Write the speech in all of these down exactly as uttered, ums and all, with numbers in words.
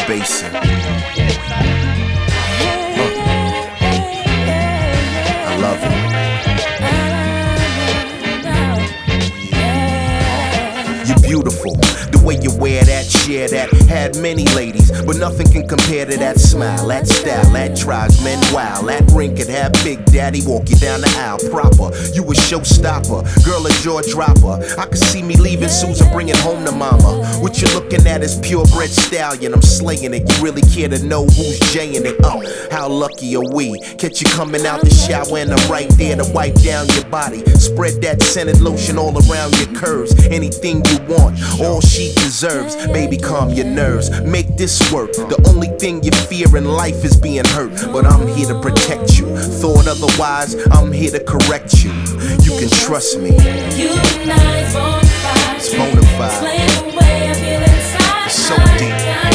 Basin. Uh. I love it. You're beautiful. The way you wear that, share that, had many ladies, but nothing can compare to that smile, that style, that drives men wild. That ring could have Big Daddy walk you down the aisle proper. You a showstopper, girl a jaw dropper. I could see me leaving Susan, bringing home to mama. What you're looking at is purebred stallion. I'm slaying it. You really care to know who's jaying it? Oh, how lucky are we? Catch you coming out the shower and I'm right there to wipe down your body. Spread that scented lotion all around your curves. Anything you want, all she deserves. Baby, calm your nerves, make this work. The only thing you fear in life is being hurt, but I'm here to protect you. Thought otherwise, I'm here to correct you. You can trust me. You and I is bona fide. It's bona fide. Slaying the way I feel inside. It's so deep.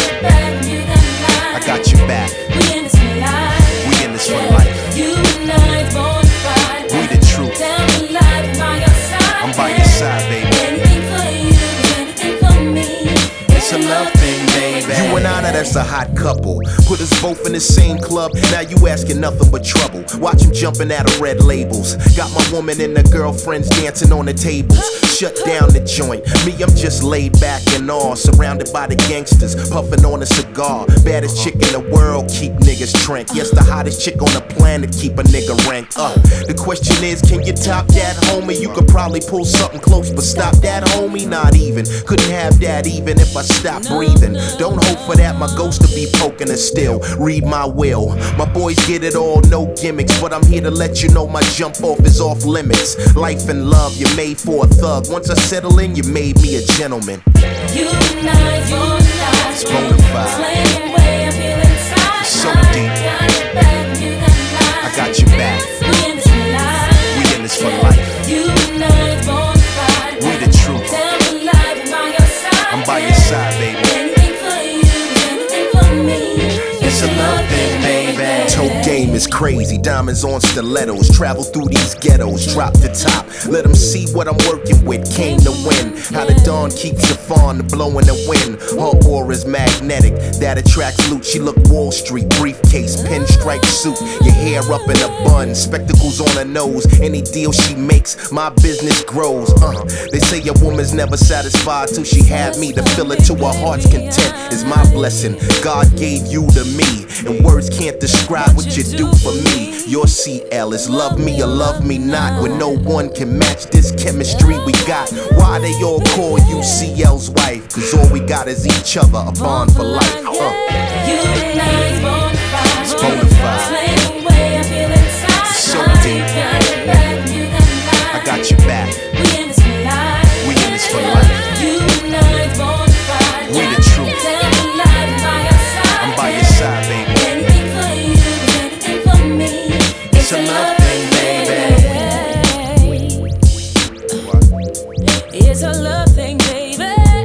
I got your back, you got mine. I got your back. We in this for life. We in this for life. You and I is bona fide. We the truth. Down for life, I'm by your side. I'm by your side, baby. Anything for you, anything for me. It's a love thing, baby. You and I, now that's a hot couple. Put us both in the same club. Now you asking nothing but trouble. Watch him jumping out of red labels. Got my woman and the girlfriends dancing on the tables. Shut down the joint. Me, I'm just laid back and all, surrounded by the gangsters, puffing on a cigar. Baddest chick in the world, keep niggas trank. Yes, the hottest chick on the planet, keep a nigga ranked up. The question is, can you top that, homie? You could probably pull something close, but stop that, homie? Not even. Couldn't have that even if I stopped breathing. Don't hope for that, my ghost to be poking us still. Read my will. My boys get it all, no gimmicks, but I'm here to let you know my jump off is off limits. Life and love, you're made for a thug. Once I settle in, you made me a gentleman. You and I is bona fide. It's bona fide. Slaying the way I feel inside. It's so deep. I got your back, you got mine. I got your back. We in this for life. We in this for life. You and I is bona fide. We the truth. Down for life, I'm by your side. I'm by your side, baby. Anything for you, anything for me. It's a love thing, baby. Toe game is crazy, diamonds on stilettos. Travel through these ghettos, drop the top. Let them see what I'm working with, came to win. How the dawn keeps the fawn blowing the wind. Her aura's magnetic, that attracts loot. She look Wall Street, briefcase, pinstripe suit. Your hair up in a bun, spectacles on her nose. Any deal she makes, my business grows. Uh, they say a woman's never satisfied till she had me. To fill it to her heart's content is my blessing. God gave you to me, and words can't describe what you do for me. Your C L is love me or love me not, when no one can match this chemistry we got. Why they all call you C L's wife? Cause all we got is each other, a bond for life. Uh. You and I is bona fide. It's bona fide. Slaying the way I feel inside. It's so deep. I got your back. We in this for life. We in this for life. You and I is bona fide. We the truth. Down for life, I'm by your side. I'm by your side, baby. Anything for you, anything for me. It's a love thing, baby. It's a love thing, baby.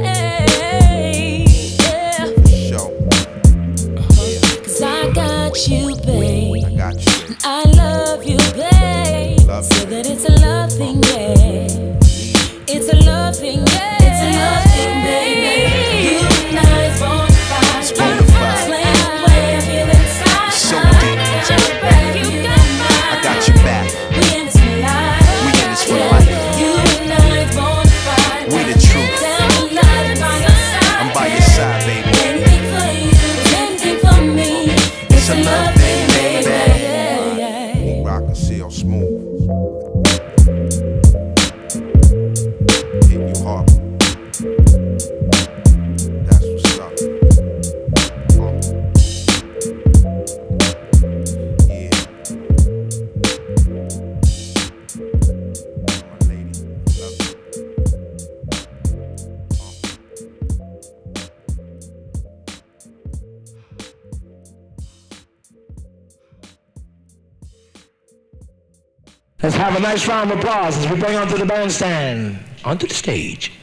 Yeah. Show. Cause I got you, babe. I got you. I love you, babe. Love Say you. that it's a love thing, yeah. It's a love thing, yeah. It's a love thing, baby. You and I is bona fide. It's bona fide. Slaying the way I feel inside. It's so deep. I got your back, you got mine. I got your back. We in this for life. We in this for life. You and I is bona fide. We the truth. Down for life, by your side. I'm by your side, baby. Anything for you, anything for me. It's a love thing, baby. baby. Rock and seal smooth. Hit you hard. That's what's up. Uh. Yeah. My lady, love you. Let's have a nice round of applause as we bring onto the bandstand, onto the stage,